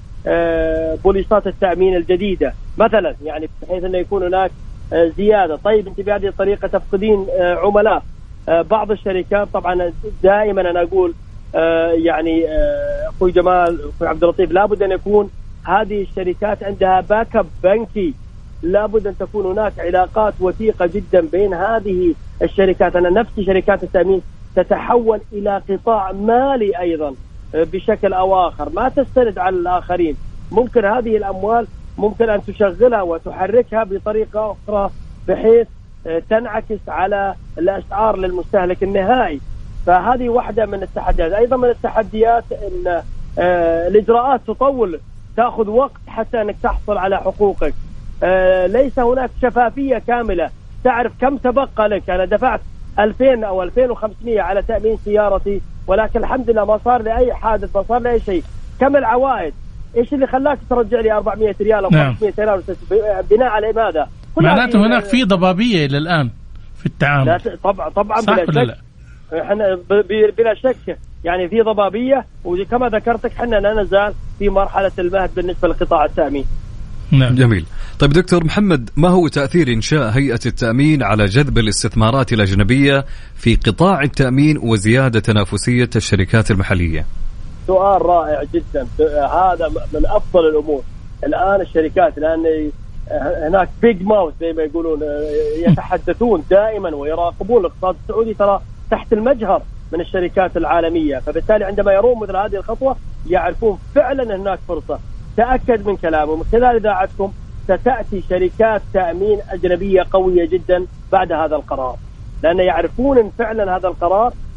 لبوليصات التأمين الجديدة مثلا، يعني بحيث أنه يكون هناك آه زيادة. طيب أنت بهذه الطريقة تفقدين آه عملاء. آه بعض الشركات طبعا دائما أنا أقول آه يعني آه أخوي جمال أخوي عبد اللطيف لابد أن يكون هذه الشركات عندها باك اب بنكي، لابد أن تكون هناك علاقات وثيقة جدا بين هذه الشركات. أنا نفس شركات التأمين تتحول إلى قطاع مالي أيضا بشكل أو آخر، ما تستند على الآخرين. ممكن هذه الأموال ممكن أن تشغلها وتحركها بطريقة أخرى بحيث تنعكس على الأسعار للمستهلك النهائي. فهذه واحدة من التحديات. أيضا من التحديات أن الإجراءات تطول، تأخذ وقت حتى أنك تحصل على حقوقك. آه ليس هناك شفافية كاملة، تعرف كم تبقى لك. أنا دفعت ألفين أو ألفين وخمسمية على تأمين سيارتي، ولكن الحمد لله ما صار لي أي حادث، ما صار لي أي شيء. كم العوائد؟ إيش اللي خلاك ترجع لي أربعمية ريال أو نعم. خمسمية ريال بناء على ماذا؟ معناته هناك في ضبابية إلى الآن في التعامل. لا طبعا طبعا بلا شك. لا؟ احنا بلا شك يعني في ضبابية، وكما ذكرتك حنا لا نزال في مرحلة المهد بالنسبة لقطاع التأمين. نعم. جميل. طيب دكتور محمد، ما هو تأثير إنشاء هيئة التأمين على جذب الاستثمارات الأجنبية في قطاع التأمين وزيادة تنافسية الشركات المحلية؟ سؤال رائع جدا، هذا من أفضل الأمور. الآن الشركات لأن هناك بيج ماوث زي ما يقولون يتحدثون دائما ويراقبون الاقتصاد السعودي ترى تحت المجهر من الشركات العالمية، فبالتالي عندما يرون مثل هذه الخطوة يعرفون فعلا هناك فرصة. تأكد من كلامه من خلال إذاعتكم ستأتي شركات تأمين أجنبية قوية جدا بعد هذا القرار، لأن يعرفون إن فعلا هذا القرار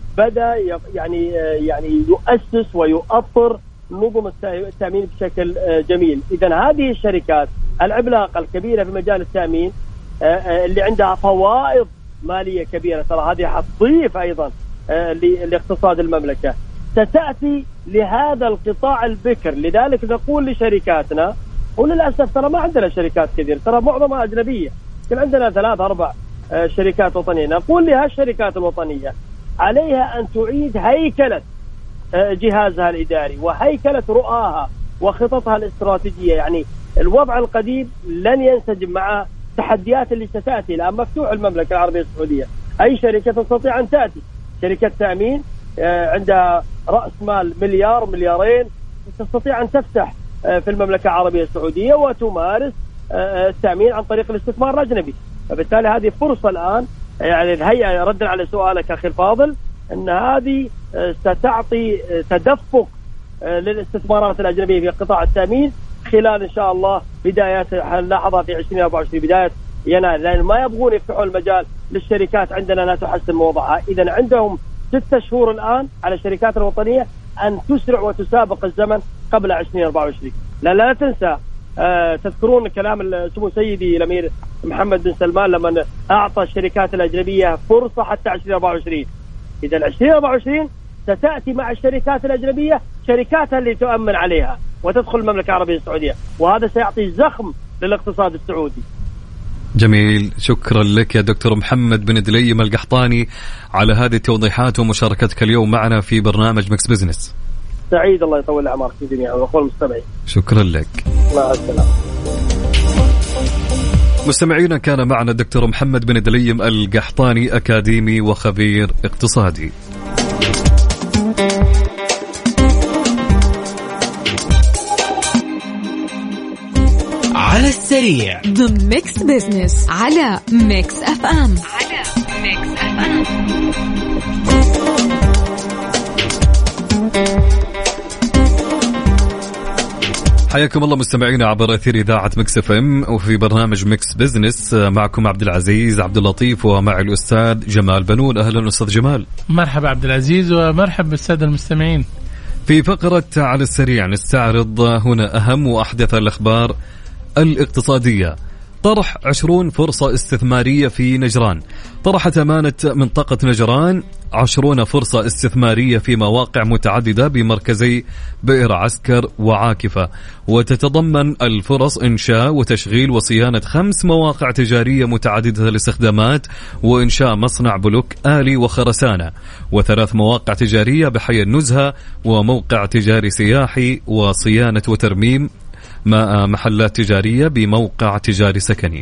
بدأ يعني يعني يؤسس ويؤطر نظم التأمين بشكل جميل. إذن هذه الشركات العملاقة الكبيرة في مجال التأمين اللي عندها فوائد مالية كبيرة، ترى هذه حتضيف أيضا لاقتصاد المملكة، ستأتي لهذا القطاع البكر. لذلك نقول لشركاتنا، وللأسف ترى ما عندنا شركات كثير، ترى معظمها أجنبية، كان عندنا ثلاث أربع شركات وطنية. نقول لها الشركات الوطنية عليها أن تعيد هيكلة جهازها الإداري وهيكلة رؤاها وخططها الاستراتيجية. يعني الوضع القديم لن ينسجم مع تحديات اللي ستأتي. الآن مفتوح المملكة العربية السعودية، أي شركة تستطيع أن تأتي، شركة تأمين عندها رأس مال مليار مليارين تستطيع أن تفتح في المملكة العربية السعودية وتمارس التأمين عن طريق الاستثمار الأجنبي. فبالتالي هذه فرصة الآن، يعني الهيئة ردا على سؤالك أخي الفاضل، أن هذه ستعطي تدفق للاستثمارات الأجنبية في قطاع التأمين خلال إن شاء الله بدايات نلاحظها في عشرين أربعة وعشرين بداية يناير، لأن ما يبغون يفتحوا المجال للشركات عندنا لا تحسن وضعها. إذا عندهم ستة شهور الآن على الشركات الوطنية أن تسرع وتسابق الزمن قبل عشرين أربعة وعشرين. لا لا تنسى، آه تذكرون كلام سمو سيدي الأمير محمد بن سلمان لما أعطى الشركات الأجنبية فرصة حتى عشرين أربعة وعشرين. إذا عشرين أربعة وعشرين ستأتي مع الشركات الأجنبية شركاتها اللي تؤمن عليها وتدخل المملكة العربية السعودية، وهذا سيعطي زخم للاقتصاد السعودي. جميل، شكرا لك يا دكتور محمد بن دليم القحطاني على هذه التوضيحات ومشاركتك اليوم معنا في برنامج مكس بزنس. سعيد، الله يطول عمرك في الدنيا وأخوة المستمعين. شكرا لك. مع السلامة. مستمعينا، كان معنا الدكتور محمد بن دليم القحطاني، أكاديمي وخبير اقتصادي. على السريع ضمن ميكس بزنس على ميكس اف ام. على ميكس اف ام. حياكم الله مستمعينا عبر أثير إذاعة ميكس اف ام وفي برنامج ميكس بزنس. معكم عبد العزيز عبد اللطيف ومع الأستاذ جمال بنون. أهلا أستاذ جمال. مرحبا عبد العزيز ومرحبا بالسادة المستمعين. في فقرة على السريع نستعرض هنا أهم وأحدث الأخبار الاقتصادية. طرح عشرون فرصة استثمارية في نجران. طرحت أمانة منطقة نجران عشرون فرصة استثمارية في مواقع متعددة بمركزي بئر عسكر وعاكفة، وتتضمن الفرص إنشاء وتشغيل وصيانة خمس مواقع تجارية متعددة الاستخدامات، وإنشاء مصنع بلوك آلي وخرسانة، وثلاث مواقع تجارية بحي النزهة، وموقع تجاري سياحي، وصيانة وترميم محلات تجارية بموقع تجاري سكني.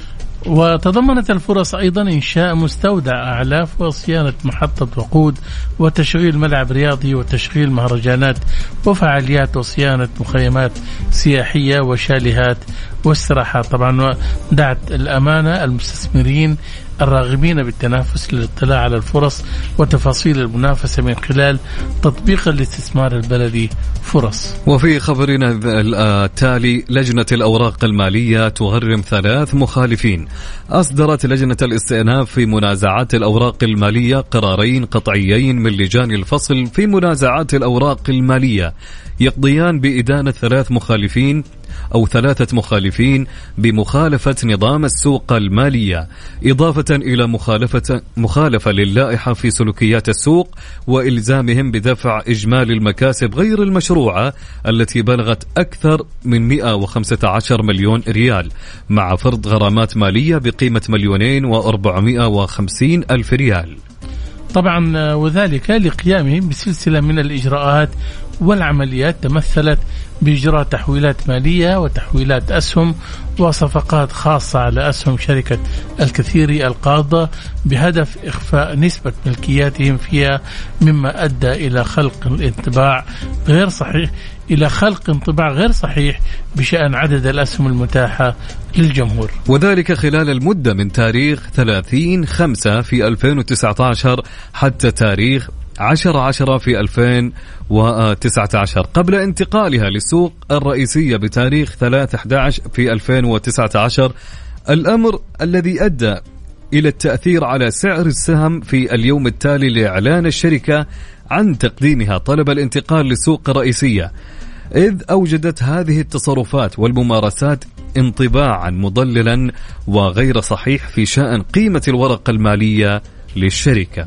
وتضمنت الفرص أيضا إنشاء مستودع أعلاف وصيانة محطة وقود وتشغيل ملعب رياضي وتشغيل مهرجانات وفعاليات وصيانة مخيمات سياحية وشاليهات واستراحات. طبعا دعت الأمانة المستثمرين الراغبين بالتنافس للاطلاع على الفرص وتفاصيل المنافسة من خلال تطبيق الاستثمار البلدي فرص. وفي خبرنا التالي، لجنة الأوراق المالية تغرم ثلاث مخالفين. أصدرت لجنة الاستئناف في منازعات الأوراق المالية قرارين قطعيين من لجان الفصل في منازعات الأوراق المالية يقضيان بإدانة ثلاث مخالفين أو ثلاثة مخالفين بمخالفة نظام السوق المالية، إضافة إلى مخالفة مخالفة للائحة في سلوكيات السوق، وإلزامهم بدفع إجمالي المكاسب غير المشروعة التي بلغت أكثر من مئة وخمسة عشر مليون ريال، مع فرض غرامات مالية بقيمة مليونين وأربعمائة وخمسين ألف ريال. طبعا وذلك لقيامهم بسلسلة من الإجراءات والعمليات تمثلت بإجراء تحويلات مالية وتحويلات أسهم وصفقات خاصة على أسهم شركة الكثيري القاضة بهدف إخفاء نسبة ملكياتهم فيها، مما أدى إلى خلق انطباع غير صحيح إلى خلق انطباع غير صحيح بشأن عدد الأسهم المتاحة للجمهور، وذلك خلال المدة من تاريخ ثلاثين خمسة في ألفين وتسعة عشر حتى تاريخ عشرة عشرة في ألفين وتسعة عشر، قبل انتقالها للسوق الرئيسية بتاريخ ثلاثة أحد عشر في ألفين وتسعة عشر. الأمر الذي أدى إلى التأثير على سعر السهم في اليوم التالي لإعلان الشركة عن تقديمها طلب الانتقال للسوق الرئيسية، إذ أوجدت هذه التصرفات والممارسات انطباعا مضللا وغير صحيح في شأن قيمة الورقة المالية للشركة.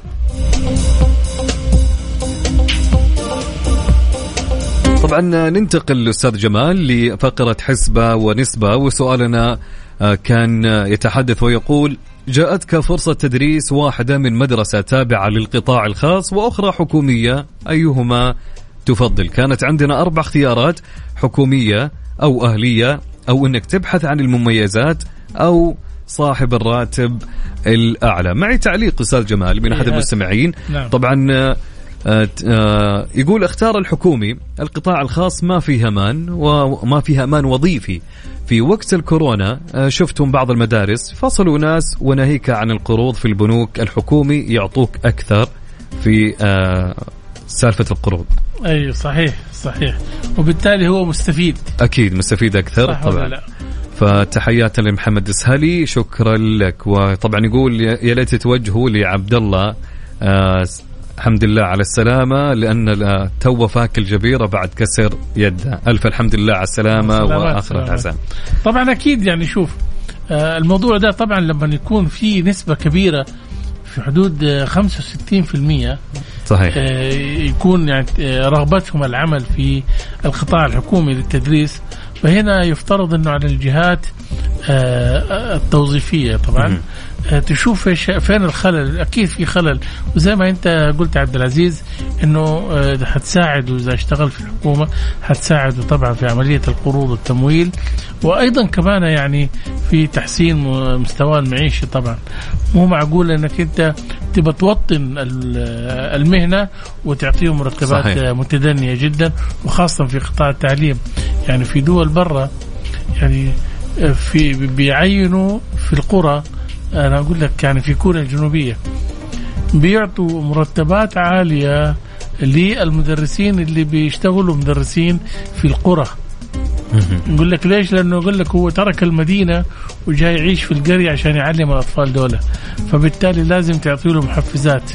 طبعا ننتقل أستاذ جمال لفقرة حسبة ونسبة، وسؤالنا كان يتحدث ويقول: جاءتك فرصة تدريس واحدة من مدرسة تابعة للقطاع الخاص وأخرى حكومية، أيهما تفضل؟ كانت عندنا أربع اختيارات: حكومية أو أهلية أو أنك تبحث عن المميزات أو صاحب الراتب الأعلى. معي تعليق أستاذ جمال من أحد المستمعين. نعم. طبعا يقول: اختار الحكومي، القطاع الخاص ما فيه أمان وما فيه أمان وظيفي. في وقت الكورونا شفتم بعض المدارس فصلوا ناس وناهيك عن القروض في البنوك، الحكومي يعطوك أكثر في سالفة القروض. أي صحيح صحيح، وبالتالي هو مستفيد، أكيد مستفيد أكثر طبعا. لا. فتحياتنا لمحمد السهلي، شكرا لك. وطبعا يقول: يا ليت توجهوا لعبد الله آه الحمد لله على السلامة، لأن تو فاك الجبيرة بعد كسر يده. ألف الحمد لله على السلامة وآخر الحسن. طبعا أكيد يعني شوف آه الموضوع ده طبعا لما يكون في نسبة كبيرة في حدود خمسة وستين بالمئة صحيح آه يكون يعني رغبتهم العمل في القطاع الحكومي للتدريس، فهنا يفترض أنه على الجهات آه التوظيفية طبعا آه تشوف فين الخلل. أكيد في خلل، وزي ما أنت قلت عبد العزيز أنه آه هتساعده إذا اشتغل في الحكومة، هتساعده طبعا في عملية القروض والتمويل، وأيضا كمان يعني في تحسين مستوى المعيشة. طبعا مو معقول أنك أنت تبى توطن المهنة وتعطيهم مرتبات صحيح. متدنية جدا، وخاصة في قطاع التعليم. يعني في دول برا يعني في بيعينوا في القرى، أنا أقول لك يعني في كوريا الجنوبية بيعطوا مرتبات عالية للمدرسين اللي بيشتغلوا مدرسين في القرى. يقول لك ليش؟ لأنه يقول لك هو ترك المدينة وجاي يعيش في القرية عشان يعلم الأطفال دولة، فبالتالي لازم تعطي له محفزات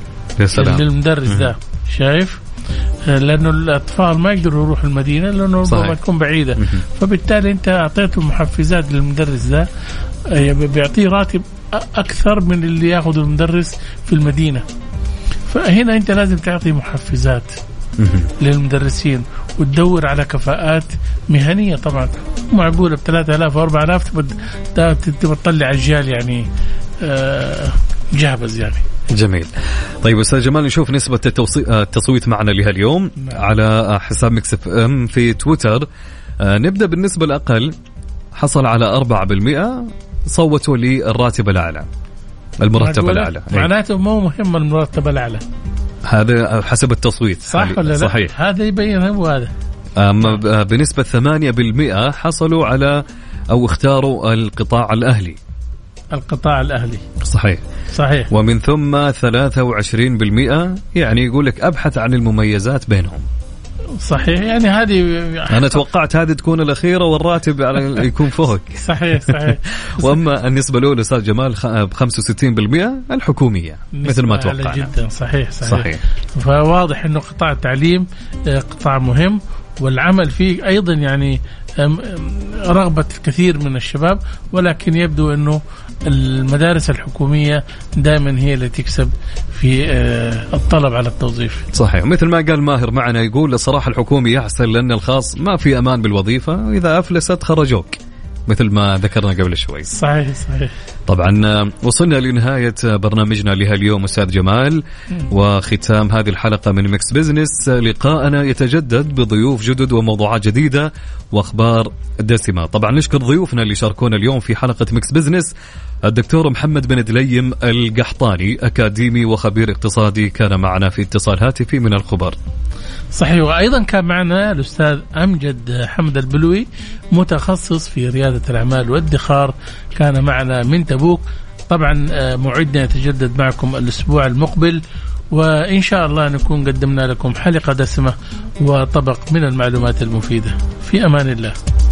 للمدرس ده. شايف؟ لأنه الأطفال ما يقدروا يروحوا المدينة لأنه ربما تكون بعيدة، فبالتالي أنت أعطيته محفزات للمدرس ده بيعطيه راتب أكثر من اللي يأخذ المدرس في المدينة. فهنا أنت لازم تعطي محفزات للمدرسين وتدور على كفاءات مهنية. طبعا معقولة بثلاثة آلاف وأربعة آلاف تبى تطلع أجيال يعني جابز يعني. جميل. طيب أستاذ جمال، نشوف نسبة التصويت معنا لها اليوم على حساب ميكس اف ام في تويتر. نبدأ بالنسبة الأقل، حصل على أربعة بالمئة صوتوا للراتب الأعلى، المرتب الأعلى. معناته مو مهم المرتب الأعلى، هذا حسب التصويت. صح ولا لا؟ صحيح، هذا يبين هو هذا. أما بنسبة ثمانية بالمئة حصلوا على أو اختاروا القطاع الأهلي. القطاع الأهلي صحيح صحيح. ومن ثم ثلاثة وعشرين بالمئة يعني يقول لك أبحث عن المميزات بينهم. صحيح، يعني هذه أنا توقعت هذه تكون الأخيرة والراتب على يكون فوق. صحيح صحيح. وأما النسبة الأولى أستاذ جمال ب خمسة وستين بالمئة الحكومية مثل ما توقعنا. جدا صحيح صحيح, صحيح. فواضح إنه قطاع التعليم قطاع مهم، والعمل فيه أيضا يعني رغبة كثير من الشباب، ولكن يبدو أنه المدارس الحكومية دائما هي اللي تكسب في الطلب على التوظيف. صحيح، مثل ما قال ماهر معنا، يقول الصراحة الحكومي أحسن لأن الخاص ما في أمان بالوظيفة، وإذا أفلست خرجوك مثل ما ذكرنا قبل شوي. صحيح صحيح. طبعا وصلنا لنهاية برنامجنا لها اليوم أستاذ جمال، وختام هذه الحلقة من ميكس بزنس. لقاءنا يتجدد بضيوف جدد وموضوعات جديدة وأخبار دسمة. طبعا نشكر ضيوفنا اللي شاركونا اليوم في حلقة ميكس بزنس. الدكتور محمد بن دليم القحطاني، أكاديمي وخبير اقتصادي، كان معنا في اتصال هاتفي من الخبر. صحيح. وأيضا كان معنا الأستاذ أمجد حمد البلوي، متخصص في ريادة الأعمال والادخار، كان معنا من تبوك. طبعا موعدنا يتجدد معكم الأسبوع المقبل، وإن شاء الله نكون قدمنا لكم حلقة دسمة وطبق من المعلومات المفيدة. في أمان الله.